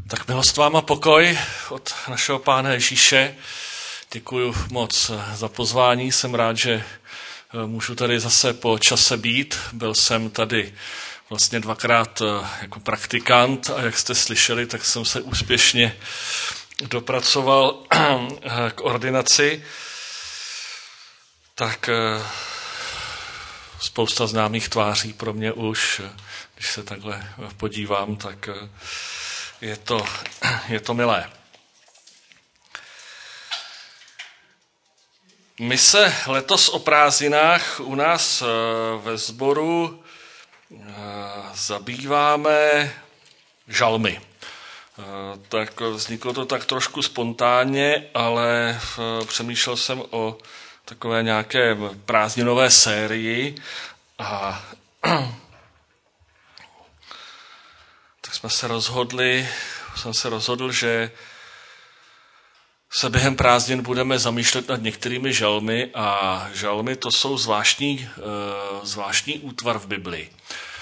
Tak milost vám a pokoj od našeho Pána Ježíše. Děkuji moc za pozvání. Jsem rád, že můžu tady zase po čase být. Byl jsem tady vlastně 2krát jako praktikant a jak jste slyšeli, tak jsem se úspěšně dopracoval k ordinaci. Tak spousta známých tváří pro mě už, když se takhle podívám, tak je to milé. My se letos o prázdninách u nás ve sboru zabýváme žalmy. Tak vzniklo to tak trošku spontánně, ale přemýšlel jsem o takové nějaké prázdninové sérii a tak jsem se rozhodl, že se během prázdnin budeme zamýšlet nad některými žalmy a žalmy to jsou zvláštní útvar v Biblii.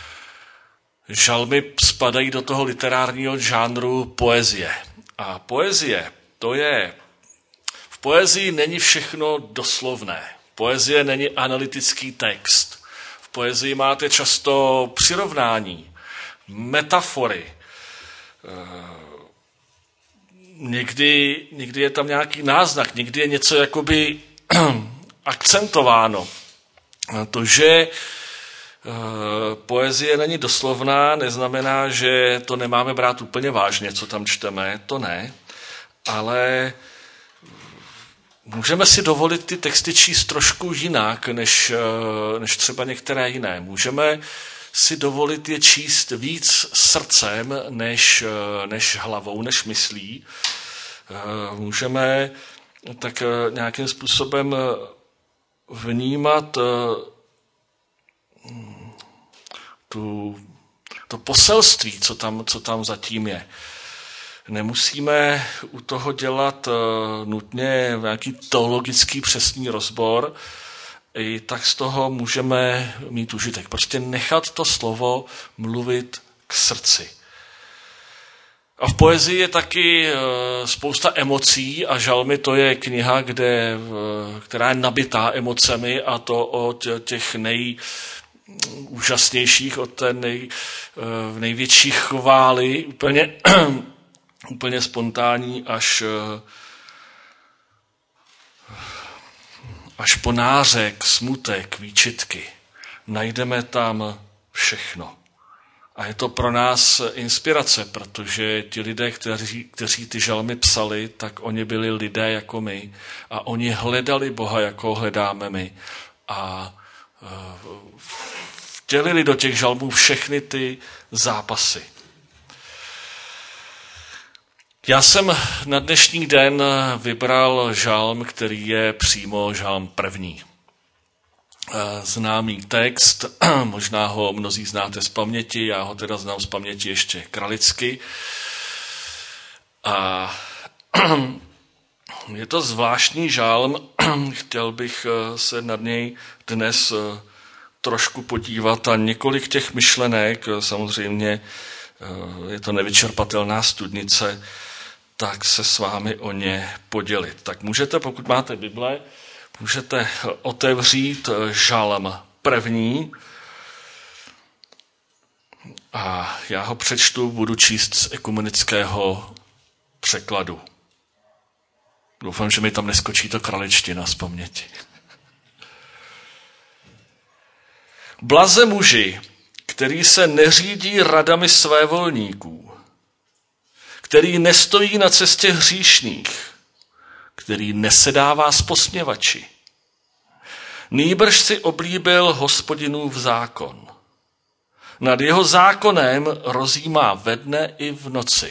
Žalmy spadají do toho literárního žánru poezie. A poezie, v poezii není všechno doslovné. Poezie není analytický text. V poezii máte často přirovnání, metafory. Někdy je tam nějaký náznak, někdy je něco jakoby akcentováno. To, že poezie není doslovná, neznamená, že to nemáme brát úplně vážně, co tam čteme, to ne, ale můžeme si dovolit ty texty číst trošku jinak, než třeba některé jiné. Můžeme si dovolit je číst víc srdcem, než hlavou, než myslí. Můžeme tak nějakým způsobem vnímat to poselství, co tam zatím je. Nemusíme u toho dělat nutně nějaký teologický přesný rozbor, i tak z toho můžeme mít užitek. Prostě nechat to slovo mluvit k srdci. A v poezii je taky spousta emocí a žalmy to je kniha, která je nabitá emocemi a to od těch nejúžasnějších, od té největší chvály, úplně spontánní až po nářek, smutek, výčitky. Najdeme tam všechno. A je to pro nás inspirace, protože ti lidé, kteří ty žalmy psali, tak oni byli lidé jako my a oni hledali Boha, jako hledáme my. A vtělili do těch žalmů všechny ty zápasy. Já jsem na dnešní den vybral žalm, který je přímo žalm první. Známý text, možná ho mnozí znáte z paměti, já ho teda znám z paměti ještě kralicky. A je to zvláštní žalm, chtěl bych se nad něj dnes trošku podívat a několik těch myšlenek, samozřejmě je to nevyčerpatelná studnice, tak se s vámi o ně podělit. Tak můžete, pokud máte Bible, můžete otevřít žalm první a já ho přečtu, budu číst z ekumenického překladu. Doufám, že mi tam neskočí to kraličtina z paměti. Blaze muži, který se neřídí radami svévolníků, který nestojí na cestě hříšných, který nesedává s posměvači. Nýbrž si oblíbil Hospodinův zákon. Nad jeho zákonem rozjímá ve dne i v noci.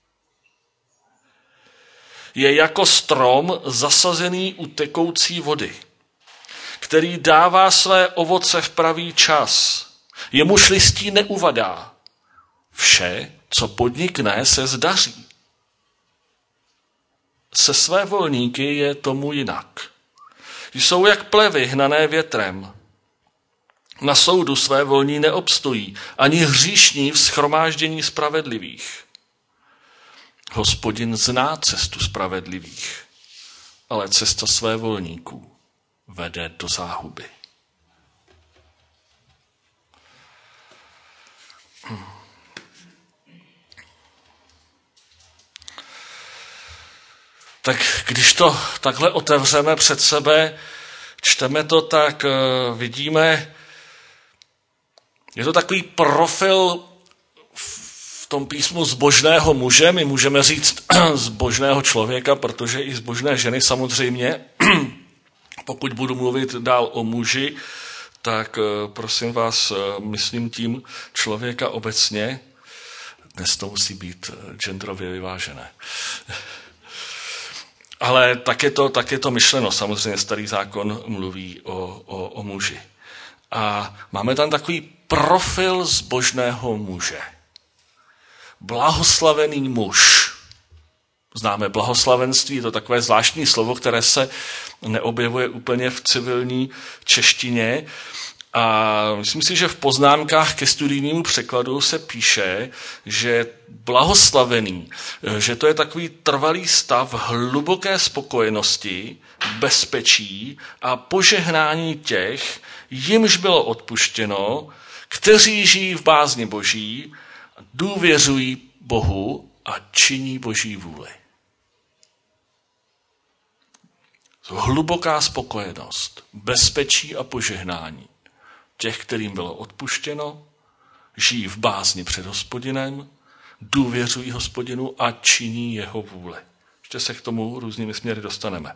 Je jako strom zasazený u tekoucí vody, který dává své ovoce v pravý čas. Jemuž listí neuvadá. Vše, co podnikne, se zdaří. Se svévolníky je tomu jinak. Jsou jak plevy hnané větrem. Na soudu svévolní neobstojí, ani hříšní v shromáždění spravedlivých. Hospodin zná cestu spravedlivých, ale cesta svévolníků vede do záhuby. Tak když to takhle otevřeme před sebe, čteme to, tak vidíme, je to takový profil v tom písmu zbožného muže, my můžeme říct zbožného člověka, protože i zbožné ženy samozřejmě. Pokud budu mluvit dál o muži, tak prosím vás, myslím tím člověka obecně. Dnes to musí být genderově vyvážené. Ale tak je to myšleno, samozřejmě Starý zákon mluví o muži. A máme tam takový profil zbožného muže. Blahoslavený muž. Známe blahoslavenství, je to takové zvláštní slovo, které se neobjevuje úplně v civilní češtině. A myslím si, že v poznámkách ke studijnímu překladu se píše, že blahoslavený, že to je takový trvalý stav hluboké spokojenosti, bezpečí a požehnání těch, jimž bylo odpuštěno, kteří žijí v bázni Boží, důvěřují Bohu a činí Boží vůli. Hluboká spokojenost, bezpečí a požehnání těch, kterým bylo odpuštěno, žijí v bázni před Hospodinem, důvěřují Hospodinu a činí jeho vůli. Ještě se k tomu různými směry dostaneme.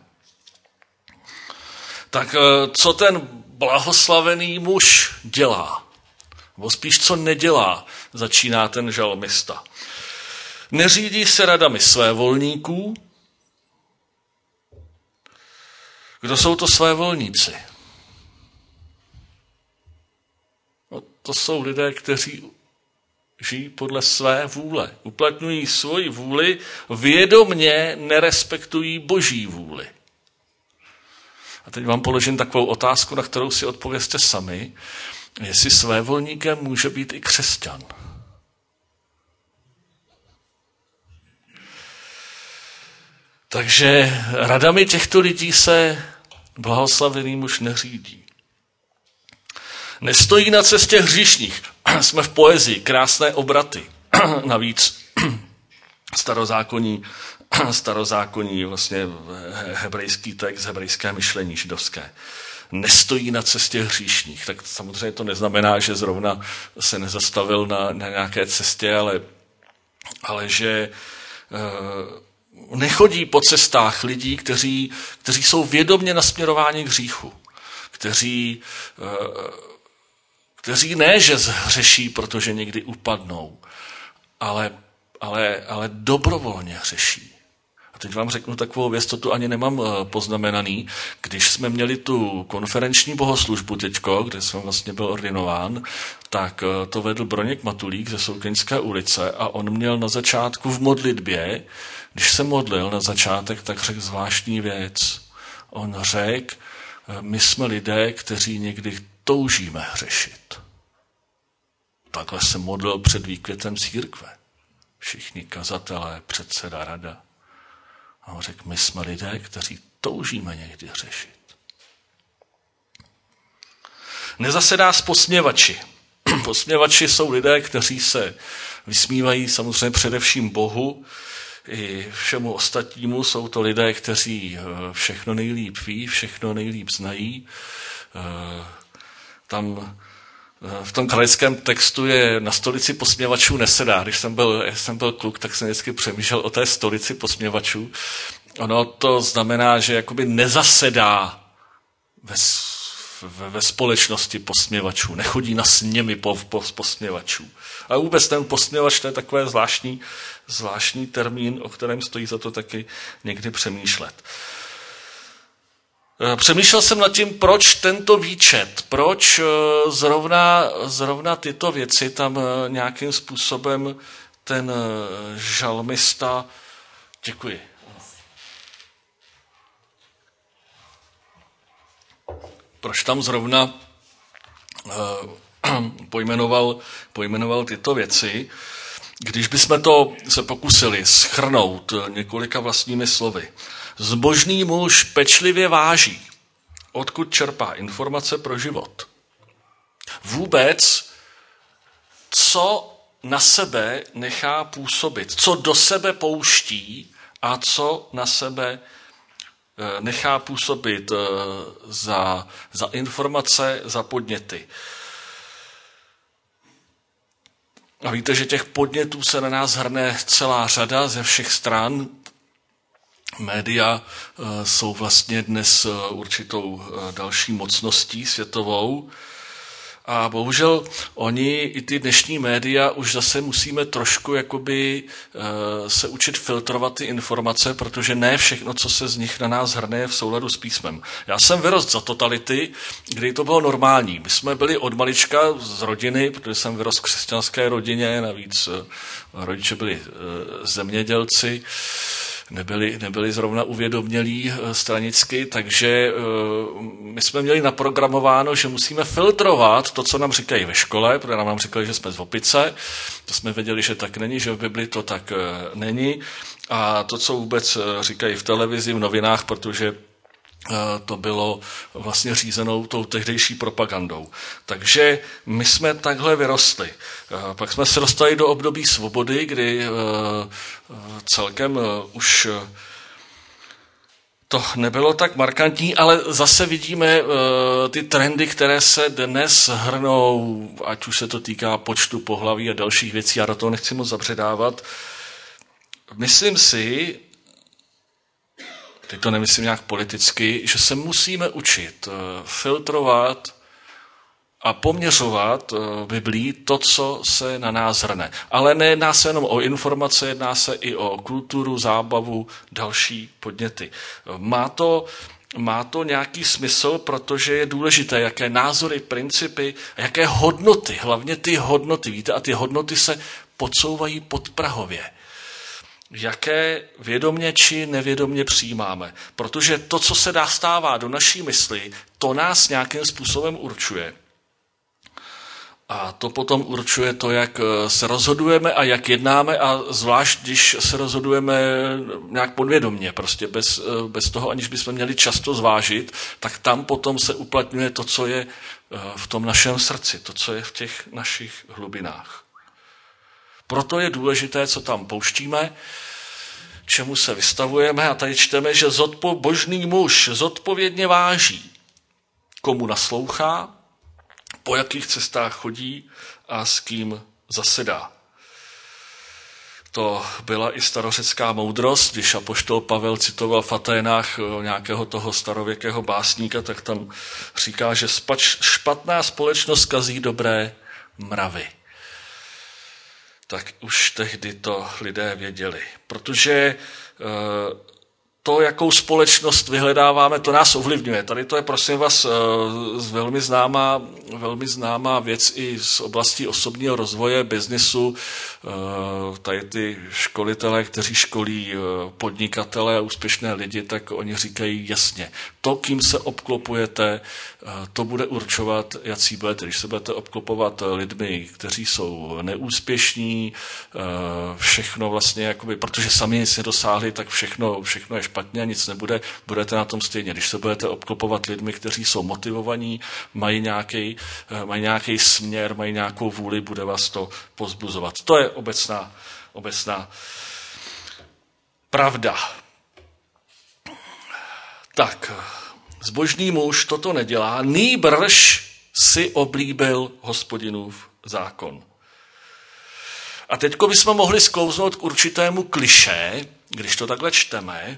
Tak co ten blahoslavený muž dělá? Nebo spíš co nedělá, začíná ten žalmista. Neřídí se radami svévolníků. Kdo jsou to svévolníci? No, to jsou lidé, kteří žijí podle své vůle. Uplatňují svoji vůli, vědomně nerespektují Boží vůli. A teď vám položím takovou otázku, na kterou si odpovězte sami. Jestli svévolníkem může být i křesťan. Takže radami těchto lidí se blahoslavený muž neřídí. Nestojí na cestě hříšných. Jsme v poezii, krásné obraty. Navíc starozákonní vlastně hebrejský text, hebrejské myšlení židovské. Nestojí na cestě hříšných. Tak samozřejmě to neznamená, že zrovna se nezastavil na nějaké cestě, ale že nechodí po cestách lidí, kteří jsou vědomě nasměrováni k hříchu. Kteří ne, že zhřeší, protože někdy upadnou, ale dobrovolně hřeší. A teď vám řeknu takovou věc, co tu ani nemám poznamenaný. Když jsme měli tu konferenční bohoslužbu teďko, kde jsem vlastně byl ordinován, tak to vedl Broněk Matulík ze Soukeňské ulice a on měl na začátku v modlitbě, když se modlil na začátek, tak řekl zvláštní věc. On řekl, my jsme lidé, kteří někdy toužíme hřešit. Takhle se modlil před výkvětem církve. Všichni kazatelé, předseda, rada. A on řekl, my jsme lidé, kteří toužíme někdy hřešit. Nezasedá s posměvači. Posměvači jsou lidé, kteří se vysmívají samozřejmě především Bohu i všemu ostatnímu. Jsou to lidé, kteří všechno nejlíp ví, všechno nejlíp znají. Tam v tom kralickém textu je na stolici posměvačů nesedá. Když jsem byl kluk, tak jsem vždycky přemýšlel o té stolici posměvačů. Ono to znamená, že jakoby nezasedá ve společnosti posměvačů. Nechodí na sněmy posměvačů. A vůbec ten posměvač, to je takové zvláštní termín, o kterém stojí za to taky někdy přemýšlet. Přemýšlel jsem nad tím, proč tento výčet, proč zrovna tyto věci tam nějakým způsobem ten žalmista, děkuji. Proč tam zrovna pojmenoval tyto věci. Když bychom to se pokusili shrnout několika vlastními slovy. Zbožný muž pečlivě váží, odkud čerpá informace pro život. Vůbec, co na sebe nechá působit, co do sebe pouští a co na sebe nechá působit za informace, za podněty. A víte, že těch podnětů se na nás hrne celá řada ze všech stran. Média jsou vlastně dnes určitou další mocností světovou. A bohužel oni, i ty dnešní média, už zase musíme trošku jakoby se učit filtrovat ty informace, protože ne všechno, co se z nich na nás hrne, je v souladu s písmem. Já jsem vyrost za totality, kdy to bylo normální. My jsme byli od malička z rodiny, protože jsem vyrost v křesťanské rodině, navíc rodiče byli zemědělci, nebyli zrovna uvědomělí stranicky, takže my jsme měli naprogramováno, že musíme filtrovat to, co nám říkají ve škole, protože nám říkali, že jsme z opice, to jsme věděli, že tak není, že v Bibli to tak není, a to, co vůbec říkají v televizi, v novinách, protože to bylo vlastně řízenou tou tehdejší propagandou. Takže my jsme takhle vyrostli. Pak jsme se dostali do období svobody, kdy celkem už to nebylo tak markantní, ale zase vidíme ty trendy, které se dnes hrnou, ať už se to týká počtu pohlaví a dalších věcí, já do toho nechci moc zabředávat. Myslím si, teď to nemyslím nějak politicky, že se musíme učit filtrovat a poměřovat Biblí to, co se na nás hrne. Ale nejedná se jenom o informace, jedná se i o kulturu, zábavu, další podněty. Má to nějaký smysl, protože je důležité, jaké názory, principy a jaké hodnoty, hlavně ty hodnoty, víte, a ty hodnoty se podsouvají podprahově. Jaké vědomě či nevědomě přijímáme. Protože to, co se stává do naší mysli, to nás nějakým způsobem určuje. A to potom určuje to, jak se rozhodujeme a jak jednáme, a zvlášť, když se rozhodujeme nějak podvědomě, prostě bez toho, aniž bychom měli často zvážit, tak tam potom se uplatňuje to, co je v tom našem srdci, to, co je v těch našich hlubinách. Proto je důležité, co tam pouštíme, čemu se vystavujeme, a tady čteme, že božný muž zodpovědně váží, komu naslouchá, po jakých cestách chodí a s kým zasedá. To byla i starořecká moudrost, když apoštol Pavel citoval v Aténách nějakého toho starověkého básníka, tak tam říká, že špatná společnost kazí dobré mravy. Tak už tehdy to lidé věděli. Protože to, jakou společnost vyhledáváme, to nás ovlivňuje. Tady to je, prosím vás, velmi známá věc i z oblasti osobního rozvoje, biznisu. Tady ty školitelé, kteří školí podnikatele a úspěšné lidi, tak oni říkají jasně, to, kým se obklopujete, to bude určovat, jací budete. Když se budete obklopovat lidmi, kteří jsou neúspěšní, všechno vlastně, jakoby, protože sami nic nedosáhli, tak všechno je špatně a nic nebude, budete na tom stejně. Když se budete obklopovat lidmi, kteří jsou motivovaní, mají nějaký směr, mají nějakou vůli, bude vás to povzbuzovat. To je obecná pravda. Tak, zbožný muž toto nedělá, nýbrž si oblíbil Hospodinův zákon. A teďko bychom mohli sklouznout k určitému klišé, když to takhle čteme,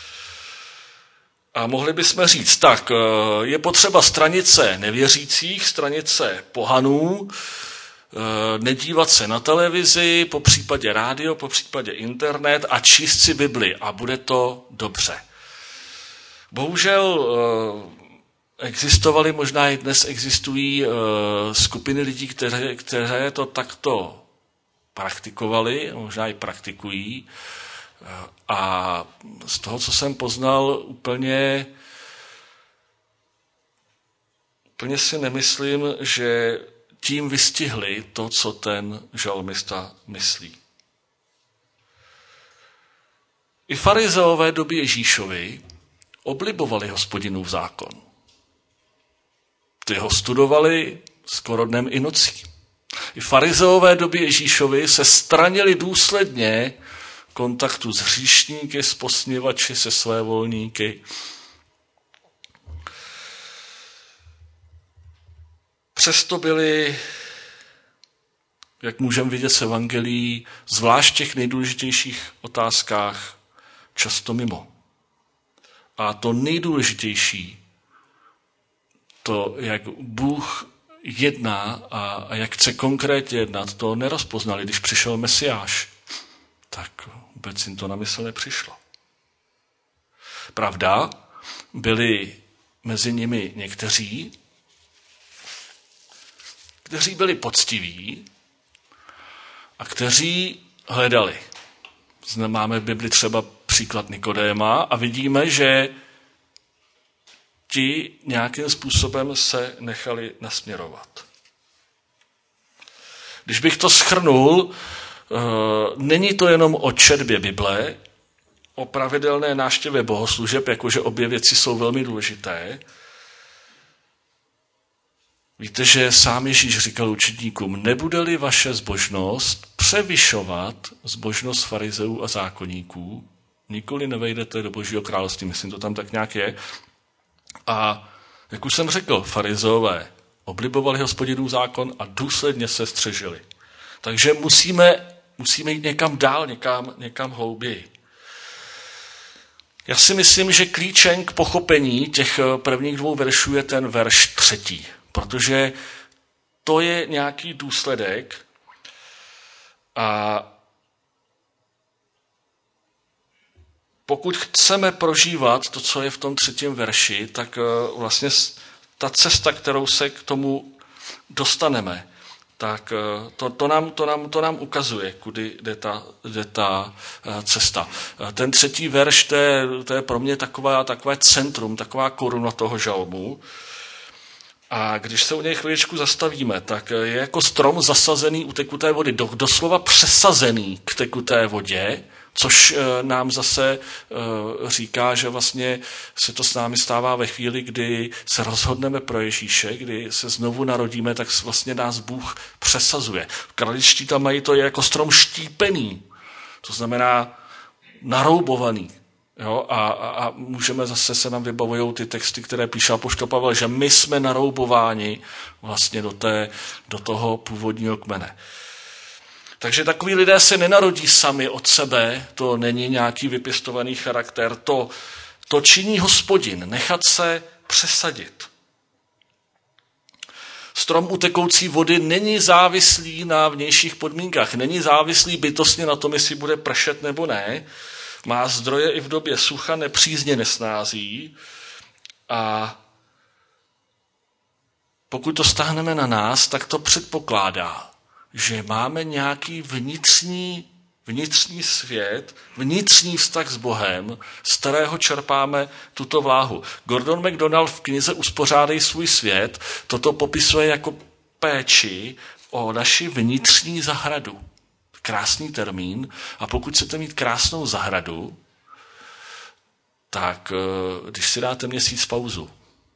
a mohli bychom říct, tak je potřeba stranit se nevěřících, stranit se pohanů, nedívat se na televizi, po případě rádio, po případě internet a číst si Bibli a bude to dobře. Bohužel existovaly, možná i dnes existují skupiny lidí, které to takto praktikovali, možná i praktikují, a z toho, co jsem poznal, úplně si nemyslím, že tím vystihli to, co ten žalmista myslí. I farizeové doby Ježíšovi oblibovali Hospodinův zákon. Ty ho studovali skoro dnem i nocí. I farizeové doby Ježíšovi se stranili důsledně kontaktu s hříšníky, s posměvači, se svévolníky. Přesto byli, jak můžeme vidět z evangelií, zvlášť v těch nejdůležitějších otázkách často mimo. A to nejdůležitější, to, jak Bůh jedná a jak chce konkrétně jednat, to nerozpoznali. Když přišel Mesiáš, tak vůbec jim to na mysl nepřišlo. Pravda, byli mezi nimi někteří, kteří byli poctiví a kteří hledali. Máme v Bibli třeba příklad Nikodéma a vidíme, že ti nějakým způsobem se nechali nasměrovat. Když bych to shrnul, není to jenom o četbě Bible, o pravidelné návštěvě bohoslužeb, jakože obě věci jsou velmi důležité. Víte, že sám Ježíš říkal učedníkům, nebude-li vaše zbožnost převyšovat zbožnost farizeů a zákonníků, nikoli nevejdete do Božího království. Myslím, to tam tak nějak je. A jak už jsem řekl, farizeové oblibovali Hospodinův zákon a důsledně se střežili. Takže musíme jít někam dál, někam hlouběji. Já si myslím, že klíčem k pochopení těch prvních dvou veršů je ten verš 3, protože to je nějaký důsledek a pokud chceme prožívat to, co je v tom 3. verši, tak vlastně ta cesta, kterou se k tomu dostaneme, tak to nám ukazuje, kudy jde ta cesta. Ten 3. verš, to je pro mě takové centrum, taková koruna toho žalmu. A když se u něj chvíličku zastavíme, tak je jako strom zasazený u tekuté vody, doslova přesazený k tekuté vodě, což nám zase říká, že vlastně se to s námi stává ve chvíli, kdy se rozhodneme pro Ježíše, kdy se znovu narodíme, tak vlastně nás Bůh přesazuje. V kraličtí tam mají to jako strom štípený, to znamená naroubovaný. Jo? A můžeme zase, se nám vybavují ty texty, které píše apoštol Pavel, že my jsme naroubováni vlastně do toho původního kmene. Takže takoví lidé se nenarodí sami od sebe, to není nějaký vypěstovaný charakter, to činí Hospodin, nechat se přesadit. Strom u tekoucí vody není závislý na vnějších podmínkách, není závislý bytostně na tom, jestli bude pršet nebo ne, má zdroje i v době sucha, nepřízně nesnází a pokud to stáhneme na nás, tak to předpokládá, že máme nějaký vnitřní svět, vnitřní vztah s Bohem, z kterého čerpáme tuto vláhu. Gordon MacDonald v knize Uspořádej svůj svět toto popisuje jako péči o naši vnitřní zahradu. Krásný termín. A pokud chcete mít krásnou zahradu, tak když si dáte měsíc pauzu,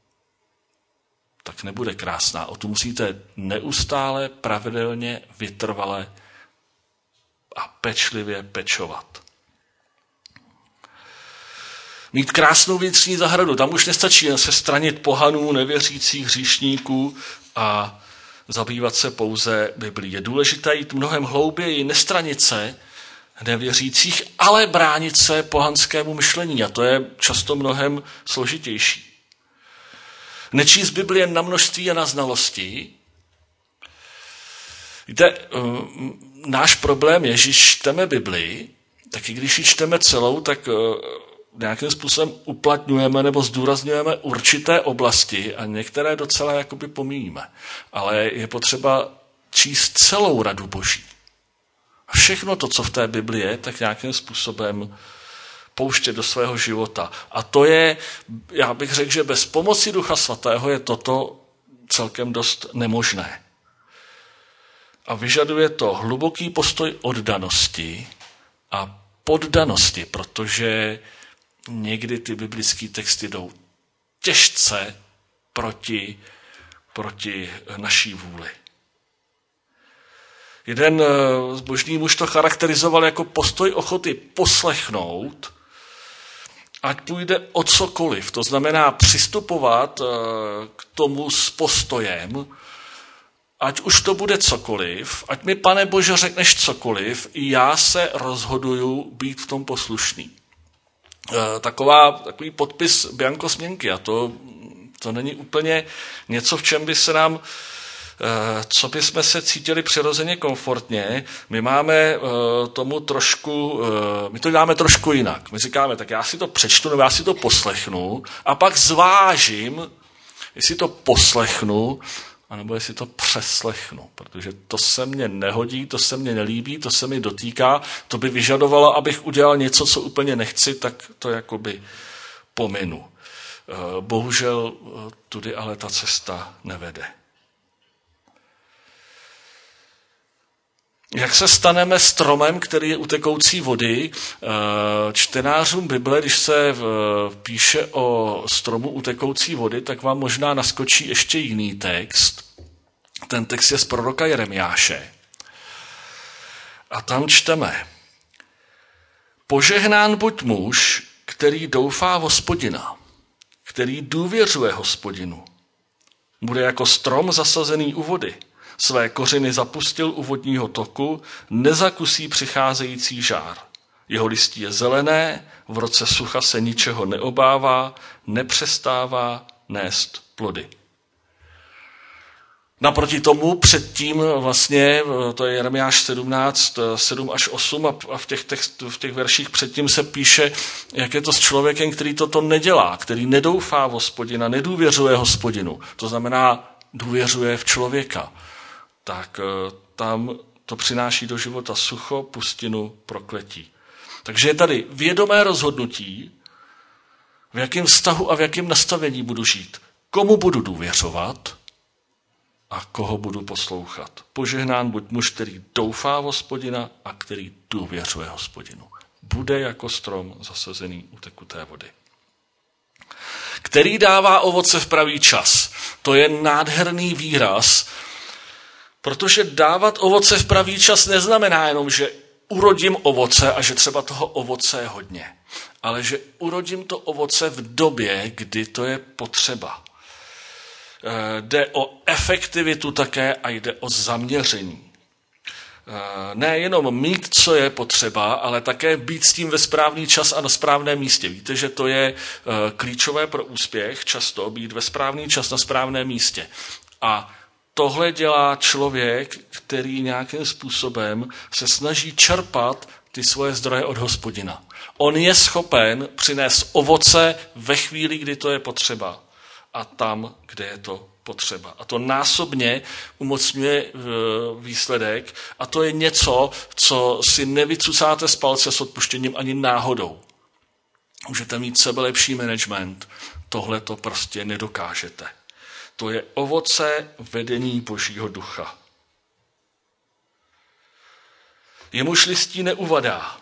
tak nebude krásná. O tu musíte neustále, pravidelně, vytrvale a pečlivě pečovat. Mít krásnou vnitřní zahradu, tam už nestačí jen se stranit pohanů, nevěřících, hříšníků a zabývat se pouze Biblí. Je důležité jít mnohem hlouběji, nestranit se nevěřících, ale bránit se pohanskému myšlení. A to je často mnohem složitější. Nečíst Bibli jen na množství a na znalosti. Víte, náš problém je, že čteme Bibli, tak i když ji čteme celou, tak nějakým způsobem uplatňujeme nebo zdůrazňujeme určité oblasti a některé docela jakoby pomíjíme. Ale je potřeba číst celou radu Boží. A všechno to, co v té Bibli je, tak nějakým způsobem pouštět do svého života. A to je, já bych řekl, že bez pomoci Ducha Svatého je toto celkem dost nemožné. A vyžaduje to hluboký postoj oddanosti a poddanosti, protože někdy ty biblické texty jdou těžce proti naší vůli. Jeden zbožný muž to charakterizoval jako postoj ochoty poslechnout, ať půjde o cokoliv. To znamená přistupovat k tomu s postojem, ať už to bude cokoliv, ať mi, Pane Bože, řekneš cokoliv, i já se rozhoduju být v tom poslušný. Takový podpis bianco směnky, a to není úplně něco, v čem by se nám, co by jsme se cítili přirozeně komfortně. My máme tomu trošku, my to děláme trošku jinak. My říkáme, tak já si to přečtu, nebo já si to poslechnu a pak zvážím, jestli to poslechnu, anebo jestli to přeslechnu, protože to se mně nehodí, to se mně nelíbí, to se mi dotýká, to by vyžadovalo, abych udělal něco, co úplně nechci, tak to jakoby pominu. Bohužel tudy ale ta cesta nevede. Jak se staneme stromem, který je u tekoucí vody? Čtenářům Bible, když se píše o stromu u tekoucí vody, tak vám možná naskočí ještě jiný text. Ten text je z proroka Jeremiáše. A tam čteme: Požehnán buď muž, který doufá v Hospodina, který důvěřuje Hospodinu. Bude jako strom zasazený u vody. Své kořeny zapustil u vodního toku, nezakusí přicházející žár. Jeho listí je zelené, v roce sucha se ničeho neobává, nepřestává nést plody. Naproti tomu předtím vlastně, to je Jeremiáš 17, 7 až 8 a v těch verších předtím se píše, jak je to s člověkem, který toto nedělá, který nedoufá v Hospodina, nedůvěřuje Hospodinu. To znamená, důvěřuje v člověka. Tak tam to přináší do života sucho, pustinu, prokletí. Takže je tady vědomé rozhodnutí, v jakém vztahu a v jakém nastavení budu žít. Komu budu důvěřovat a koho budu poslouchat. Požehnán buď muž, který doufá v Hospodina a který důvěřuje Hospodinu. Bude jako strom zasazený u tekuté vody. Který dává ovoce v pravý čas. To je nádherný výraz, protože dávat ovoce v pravý čas neznamená jenom, že urodím ovoce a že třeba toho ovoce je hodně, ale že urodím to ovoce v době, kdy to je potřeba. Jde o efektivitu také a jde o zaměření. Ne jenom mít, co je potřeba, ale také být s tím ve správný čas a na správném místě. Víte, že to je klíčové pro úspěch, často být ve správný čas na správném místě. A tohle dělá člověk, který nějakým způsobem se snaží čerpat ty svoje zdroje od Hospodina. On je schopen přinést ovoce ve chvíli, kdy to je potřeba a tam, kde je to potřeba. A to násobně umocňuje výsledek a to je něco, co si nevycucáte z palce s odpuštěním ani náhodou. Můžete mít sebelepší management, tohle to prostě nedokážete. To je ovoce vedení Božího ducha. Jemuž listí neuvadá.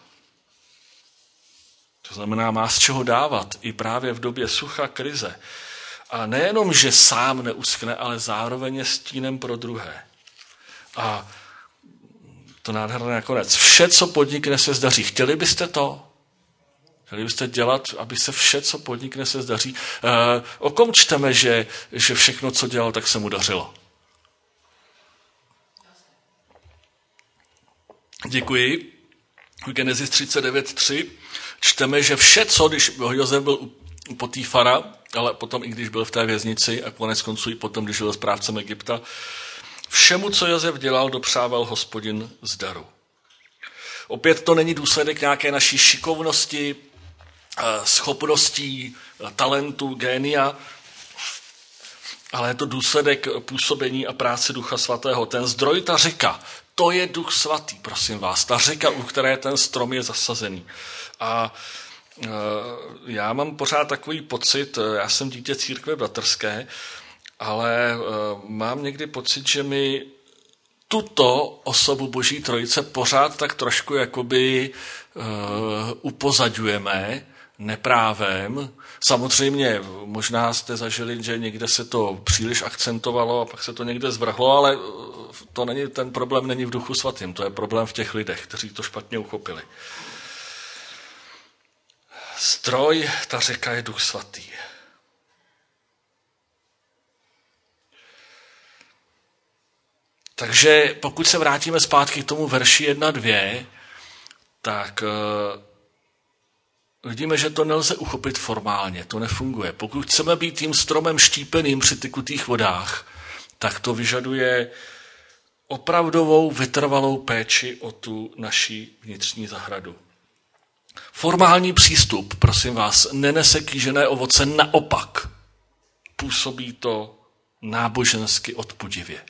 To znamená, má z čeho dávat i právě v době sucha, krize. A nejenom, že sám neuschne, ale zároveň je stínem pro druhé. A to nádherné nakonec. Vše, co podnikne, se zdaří. Chtěli byste to? Chtěli byste dělat, aby se vše, co podnikne, se zdaří? O kom čteme, že všechno, co dělal, tak se mu dařilo? Děkuji. V Genesis 39.3 čteme, že vše, co, když Josef byl u Potifara, ale potom i když byl v té věznici a konec konců i potom, když byl správcem Egypta, všemu, co Josef dělal, dopřával Hospodin zdaru. Opět to není důsledek nějaké naší šikovnosti, schopností, talentu, génia, ale je to důsledek působení a práce Ducha Svatého. Ten zdroj, ta řeka, to je Duch Svatý, prosím vás. Ta řeka, u které ten strom je zasazený. A já mám pořád takový pocit, já jsem dítě církve bratrské, ale mám někdy pocit, že mi tuto osobu Boží Trojice pořád tak trošku jakoby upozadňujeme neprávem. Samozřejmě, možná jste zažili, že někde se to příliš akcentovalo a pak se to někde zvrhlo, ale ten problém není v Duchu svatým, to je problém v těch lidech, kteří to špatně uchopili. Zdroj, ta řeka je Duch svatý. Takže pokud se vrátíme zpátky k tomu verši 1-2, tak vidíme, že to nelze uchopit formálně, to nefunguje. Pokud chceme být tím stromem štípeným při tekutých vodách, tak to vyžaduje opravdovou vytrvalou péči o tu naši vnitřní zahradu. Formální přístup, prosím vás, nenese kýžené ovoce, naopak působí to nábožensky odpudivě.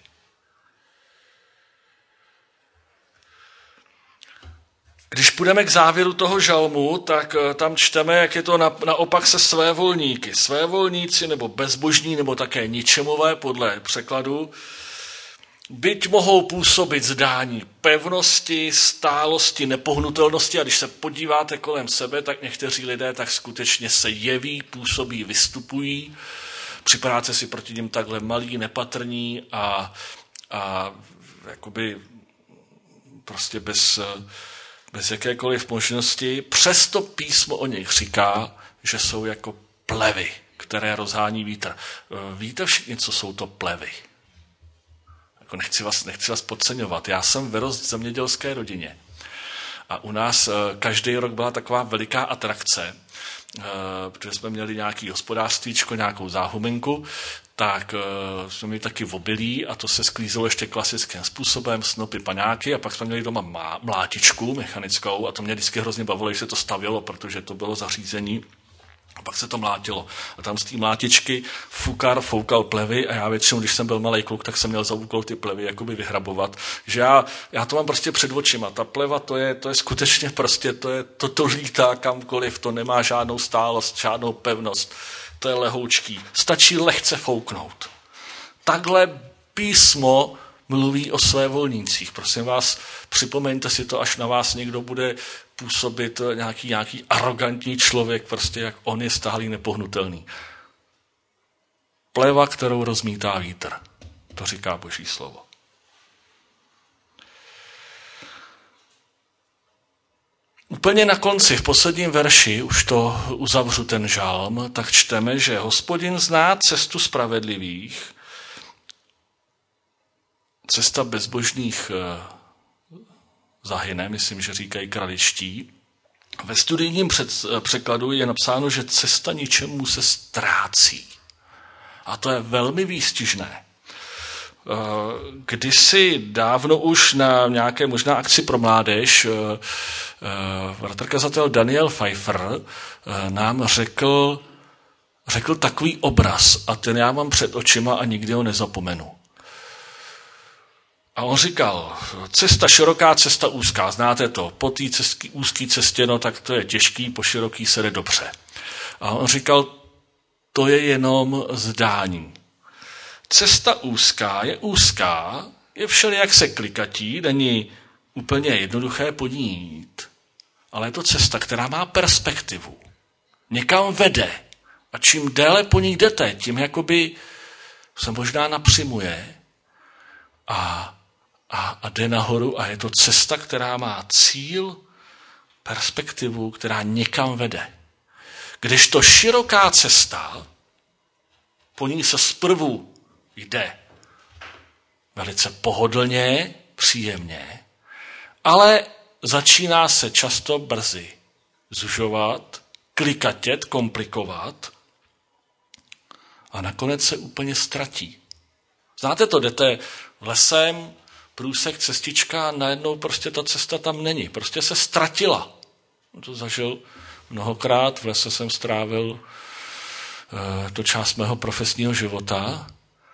Když půjdeme k závěru toho žalmu, tak tam čteme, jak je to naopak se svévolníky. Svévolníci nebo bezbožní nebo také ničemové podle překladu, byť mohou působit zdání pevnosti, stálosti, nepohnutelnosti a když se podíváte kolem sebe, tak někteří lidé tak skutečně se jeví, působí, vystupují. Připadáte si proti nim takhle malí, nepatrní a jakoby prostě bez jakékoliv možnosti. Přesto písmo o nich říká, že jsou jako plevy, které rozhání vítr. Víte všichni, co jsou to plevy? Jako nechci vás podceňovat. Já jsem vyrost v zemědělské rodině. A u nás každý rok byla taková veliká atrakce, protože jsme měli nějaký hospodářstvíčko, nějakou záhuminku, tak jsme měli taky obilí a to se sklízelo ještě klasickým způsobem, snopy, paňáky a pak jsme měli doma mlátičku mechanickou a to mě vždycky hrozně bavilo, když se to stavělo, protože to bylo zařízení a pak se to mlátilo. A tam z té mlátičky fukar foukal plevy a já většinou, když jsem byl malej kluk, tak jsem měl za úkol ty plevy jakoby vyhrabovat. Že já to mám prostě před očima. Ta pleva, to je skutečně prostě, to lítá kamkoliv, to nemá žádnou stálost, žádnou pevnost. To je lehoučký. Stačí lehce fouknout. Takhle písmo mluví o svévolnících. Prosím vás, připomeňte si to, až na vás někdo bude působit nějaký arrogantní člověk, prostě jak on je stálý, nepohnutelný. Pleva, kterou rozmítá vítr. To říká Boží slovo. Úplně na konci, v posledním verši, už to uzavřu ten žalm, tak čteme, že Hospodin zná cestu spravedlivých, cesta bezbožných zahyne, myslím, že říkají kraličtí. Ve studijním překladu je napsáno, že cesta ničemu se ztrácí. A to je velmi výstižné. Kdysi dávno už na nějaké možná akci pro mládež bratrkazatel Daniel Pfeiffer nám řekl takový obraz a ten já mám před očima a nikdy ho nezapomenu. A on říkal, cesta široká, cesta úzká, znáte to, po té úzké cestě, no tak to je těžký, po široký se jde dobře. A on říkal, to je jenom zdání. Cesta úzká, je všelijak se klikatí, není úplně jednoduché po ní jít, ale je to cesta, která má perspektivu. Někam vede a čím déle po ní jdete, tím jakoby se možná napřimuje a jde nahoru a je to cesta, která má cíl, perspektivu, která někam vede. Když to široká cesta, po ní se zprvu jde velice pohodlně, příjemně, ale začíná se často brzy zužovat, klikatět, komplikovat a nakonec se úplně ztratí. Znáte to, jdete lesem, průsek, cestička a najednou prostě ta cesta tam není. Prostě se ztratila. To zažil mnohokrát, v lese jsem strávil to část mého profesního života.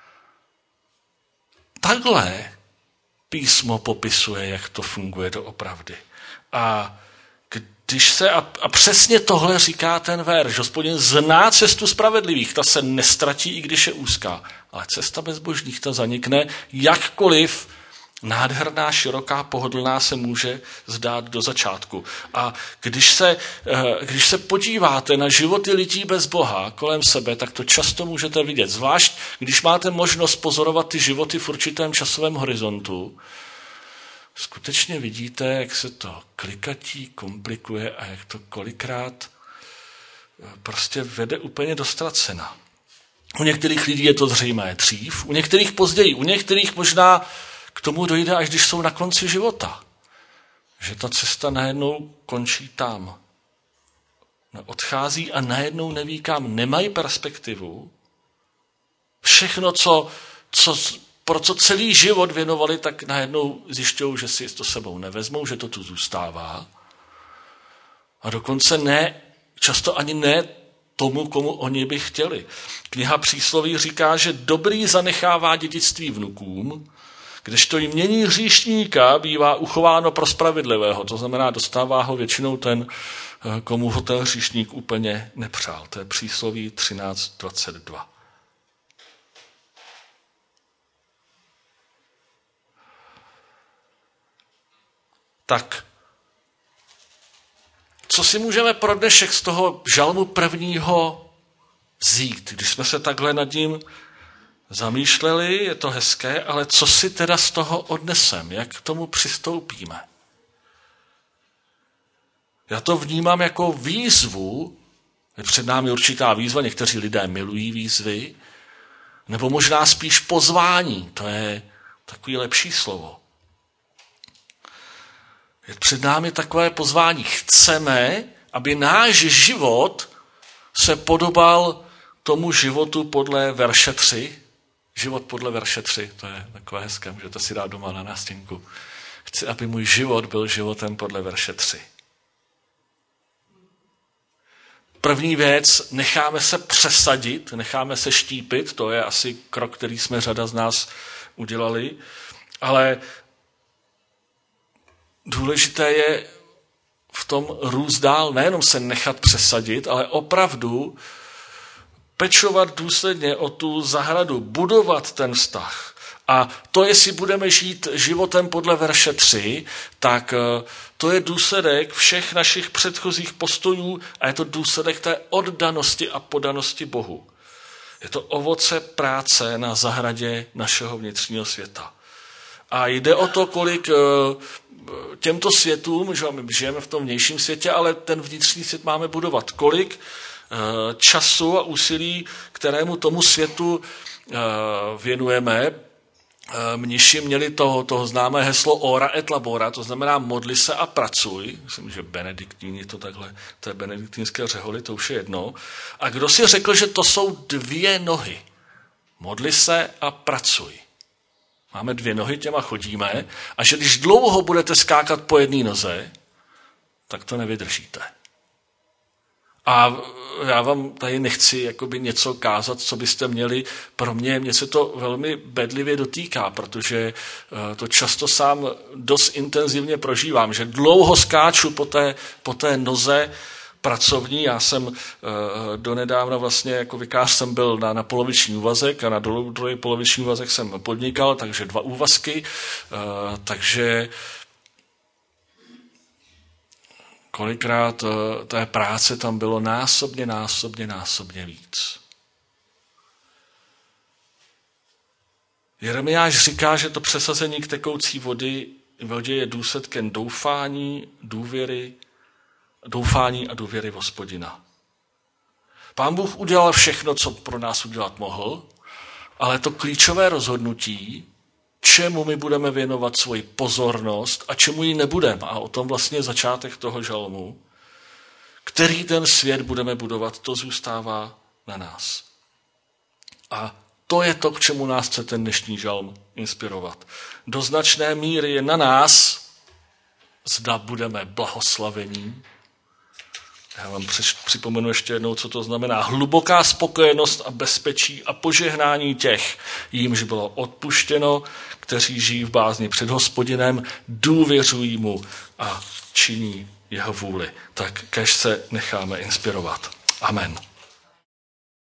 Takhle písmo popisuje, jak to funguje doopravdy. A přesně tohle říká ten verš. Hospodin zná cestu spravedlivých, ta se nestratí, i když je úzká. Ale cesta bezbožných ta zanikne, jakkoliv Nádherná, široká, pohodlná se může zdát do začátku. A když se podíváte na životy lidí bez Boha kolem sebe, tak to často můžete vidět. Zvlášť, když máte možnost pozorovat ty životy v určitém časovém horizontu, skutečně vidíte, jak se to klikatí, komplikuje a jak to kolikrát prostě vede úplně do ztracena. U některých lidí je to zřejmé dřív, u některých později, u některých možná k tomu dojde, až když jsou na konci života. Že ta cesta najednou končí tam. Odchází a najednou neví kam. Nemají perspektivu. Všechno, pro co celý život věnovali, tak najednou zjišťují, že si to sebou nevezmou, že to tu zůstává. A dokonce často ani ne tomu, komu oni by chtěli. Kniha Přísloví říká, že dobrý zanechává dědictví vnukům, kdežto jmění hříšníka bývá uchováno pro spravedlivého. To znamená, dostává ho většinou ten, komu ho ten hříšník úplně nepřál. To je Přísloví 13:22. Tak, co si můžeme pro dnešek z toho žalmu prvního vzít? Když jsme se takhle nad ním zamýšleli, je to hezké, ale co si teda z toho odnesem? Jak k tomu přistoupíme? Já to vnímám jako výzvu, je před námi určitá výzva, někteří lidé milují výzvy, nebo možná spíš pozvání, to je takový lepší slovo. Je před námi takové pozvání. Chceme, aby náš život se podobal tomu životu podle verše 3. Život podle verše 3, to je takové hezké, můžete si dát doma na nástěnku. Chci, aby můj život byl životem podle verše 3. První věc, necháme se přesadit, necháme se štípit, to je asi krok, který jsme řada z nás udělali, ale důležité je v tom růst dál, nejenom se nechat přesadit, ale opravdu pečovat důsledně o tu zahradu, budovat ten vztah. A to, jestli budeme žít životem podle verše 3, tak to je důsledek všech našich předchozích postojů a je to důsledek té oddanosti a podanosti Bohu. Je to ovoce práce na zahradě našeho vnitřního světa. A jde o to, kolik těmto světům, že my žijeme v tom vnějším světě, ale ten vnitřní svět máme budovat. Kolik času a úsilí, kterému tomu světu věnujeme. Mniši měli toho známé heslo ora et labora, to znamená modli se a pracuj. Myslím, že benediktíni to takhle, to je benediktínské řeholy, to už je jedno. A kdo si řekl, že to jsou 2 nohy? Modli se a pracuj. Máme 2 nohy, těma chodíme a že když dlouho budete skákat po jedné noze, tak to nevydržíte. A já vám tady nechci jakoby něco kázat, co byste měli. Pro mě se to velmi bedlivě dotýká, protože to často sám dost intenzivně prožívám, že dlouho skáču po té noze pracovní. Já jsem donedávna vlastně jako vikář jsem byl na poloviční úvazek a na druhý poloviční úvazek jsem podnikal, takže 2 úvazky. Takže kolikrát té práce tam bylo násobně víc. Jeremiáš říká, že to přesazení k tekoucí vodě je důsledkem doufání a důvěry v Hospodina. Pán Bůh udělal všechno, co pro nás udělat mohl, ale to klíčové rozhodnutí, čemu my budeme věnovat svoji pozornost a čemu ji nebudeme. A o tom vlastně začátek toho žalmu. Který ten svět budeme budovat, to zůstává na nás. A to je to, k čemu nás chce ten dnešní žalm inspirovat. Do značné míry je na nás, zda budeme blahoslavení. Já vám připomenu ještě jednou, co to znamená. Hluboká spokojenost a bezpečí a požehnání těch, jímž bylo odpuštěno, kteří žijí v bázni před Hospodinem, důvěřují mu a činí jeho vůli. Tak kéž se necháme inspirovat. Amen.